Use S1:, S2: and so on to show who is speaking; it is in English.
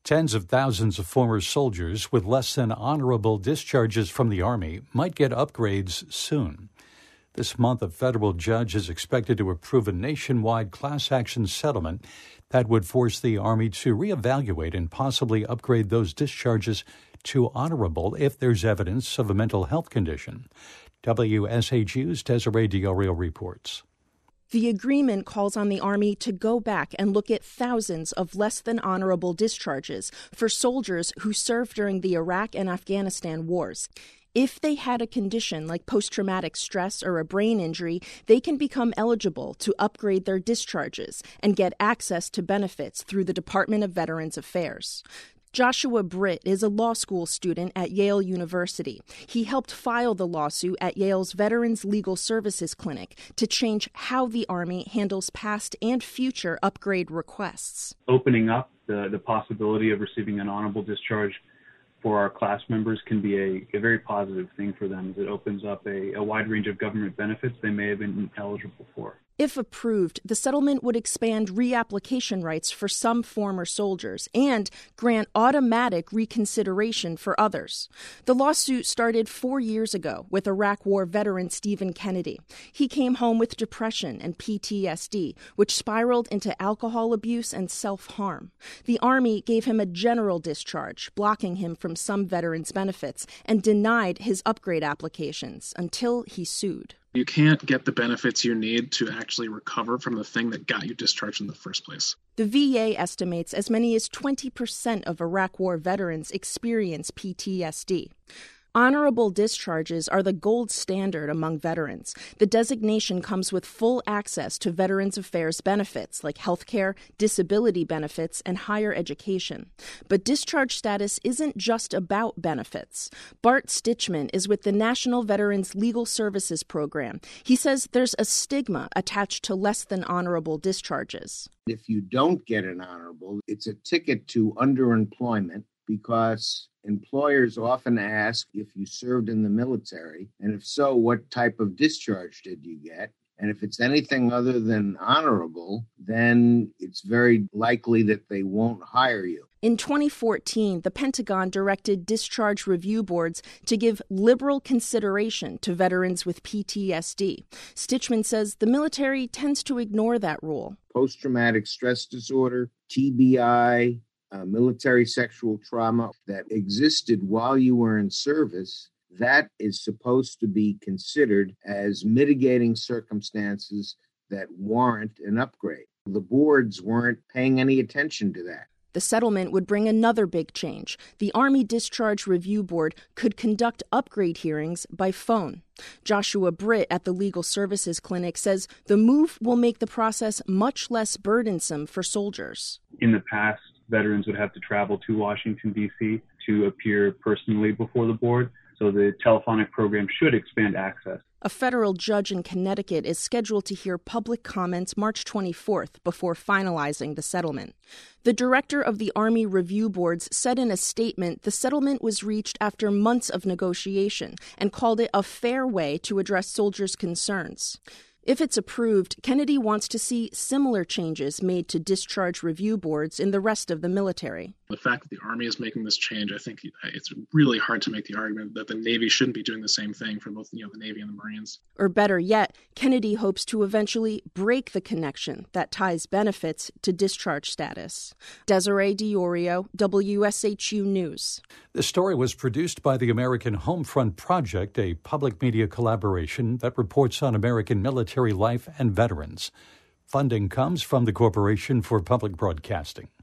S1: Tens of thousands of former soldiers with less than honorable discharges from the Army might get upgrades soon. This month, a federal judge is expected to approve a nationwide class action settlement that would force the Army to reevaluate and possibly upgrade those discharges to honorable if there's evidence of a mental health condition. WSHU's Desiree Diorio reports.
S2: The agreement calls on the Army to go back and look at thousands of less than honorable discharges for soldiers who served during the Iraq and Afghanistan wars. If they had a condition like post-traumatic stress or a brain injury, they can become eligible to upgrade their discharges and get access to benefits through the Department of Veterans Affairs. Joshua Britt is a law school student at Yale University. He helped file the lawsuit at Yale's Veterans Legal Services Clinic to change how the Army handles past and future upgrade requests.
S3: Opening up the possibility of receiving an honorable discharge for our class members can be a very positive thing for them, as it opens up a wide range of government benefits they may have been eligible for.
S2: If approved, the settlement would expand reapplication rights for some former soldiers and grant automatic reconsideration for others. The lawsuit started 4 years ago with Iraq War veteran Stephen Kennedy. He came home with depression and PTSD, which spiraled into alcohol abuse and self-harm. The Army gave him a general discharge, blocking him from some veterans' benefits, and denied his upgrade applications until he sued.
S4: You can't get the benefits you need to actually recover from the thing that got you discharged in the first place.
S2: The VA estimates as many as 20% of Iraq War veterans experience PTSD. Honorable discharges are the gold standard among veterans. The designation comes with full access to Veterans Affairs benefits like health care, disability benefits, and higher education. But discharge status isn't just about benefits. Bart Stichman is with the National Veterans Legal Services Program. He says there's a stigma attached to less than honorable discharges.
S5: If you don't get an honorable, it's a ticket to underemployment, because employers often ask if you served in the military, and if so, what type of discharge did you get? And if it's anything other than honorable, then it's very likely that they won't hire you.
S2: In 2014, the Pentagon directed discharge review boards to give liberal consideration to veterans with PTSD. Stichman says the military tends to ignore that rule.
S5: Post-traumatic stress disorder, TBI, military sexual trauma that existed while you were in service, that is supposed to be considered as mitigating circumstances that warrant an upgrade. The boards weren't paying any attention to that.
S2: The settlement would bring another big change. The Army Discharge Review Board could conduct upgrade hearings by phone. Joshua Britt at the Legal Services Clinic says the move will make the process much less burdensome for soldiers.
S3: In the past, veterans would have to travel to Washington, D.C. to appear personally before the board, so the telephonic program should expand access.
S2: A federal judge in Connecticut is scheduled to hear public comments March 24th before finalizing the settlement. The director of the Army Review Boards said in a statement the settlement was reached after months of negotiation and called it a fair way to address soldiers' concerns. If it's approved, Kennedy wants to see similar changes made to discharge review boards in the rest of the military.
S4: The fact that the Army is making this change, I think it's really hard to make the argument that the Navy shouldn't be doing the same thing for both, the Navy and the Marines.
S2: Or better yet, Kennedy hopes to eventually break the connection that ties benefits to discharge status. Desiree Diorio, WSHU News.
S1: This story was produced by the American Homefront Project, a public media collaboration that reports on American military life and veterans. Funding comes from the Corporation for Public Broadcasting.